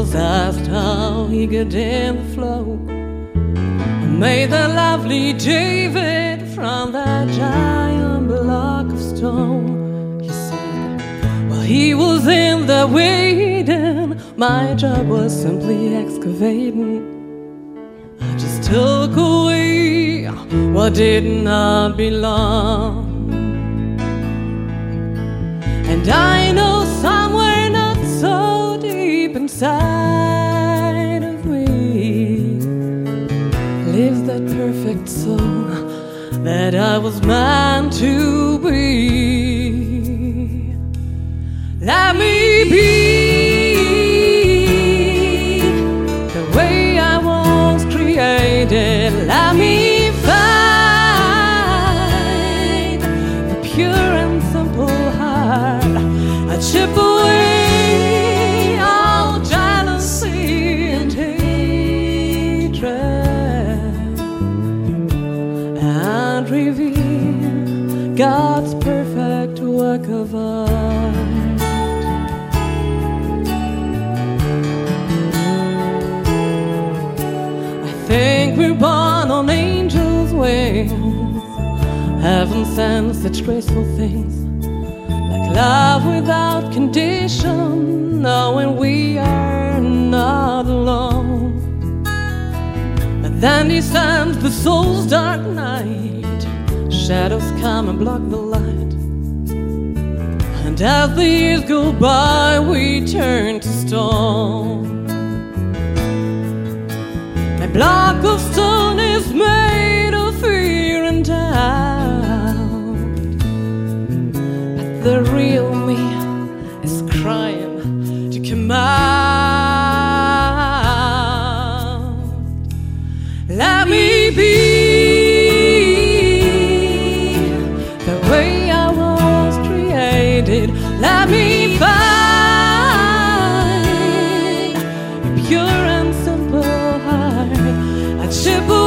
asked how he got in the flow, made the lovely David from that giant block of stone. He said, while he was in there waiting, my job was simply excavating. I just took away what did not belong. And I know somewhere not so deep inside of me lives that perfect soul that I was meant to be. Let me be the way I was created. Let me find the pure and simple heart. I chip away all jealousy and hatred and reveal God's perfect work of art. I think we're born on angels' wings. Heaven sends such graceful things, like love without condition, knowing we are not alone. But then descends the soul's dark night, shadows come and block the light, and as the years go by we turn to stone. A block of stone is made of fear and doubt, but the real me is crying to come out. Let me be the way I was created. Let me find a pure and simple heart. I chip